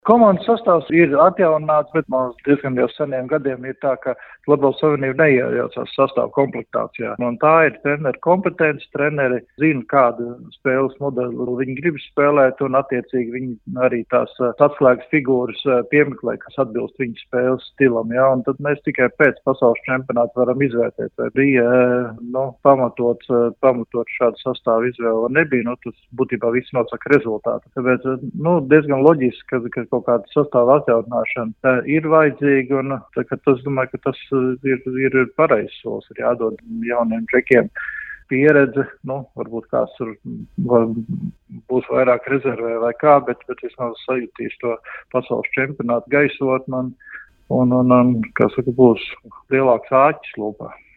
Komandas sastāvs ir atjaunāts, bet mums diezgan jau seniem gadiem ir tā, ka Futbola Savienība neiejaucās sastāvu komplektācijā. Un tā ir treneru kompetence, treneri zina, kādu spēles modeli viņi grib spēlēt, un attiecīgi viņi arī tās atslēgas figūras piemeklē, kas atbilst viņu spēles stilam. Ja? Un tad mēs tikai pēc pasaules čempionāta varam izvērtēt, vai bija pamatot šādu sastāvu izvēli, vai nebija. Tas būtībā viss nosaka rezultātu. Tāpēc diezgan loģiski, ka kaut kāda sastāva atjaunināšana ir vajadzīga, un es domāju, ka tas ir pareizs solis, ir jādod jauniem džekiem pieredze, varbūt kāds tur būs vairāk rezervē vai kā, bet vismaz sajutīs to pasaules čempionātu gaisotni un būs lielāks āķis lūpā.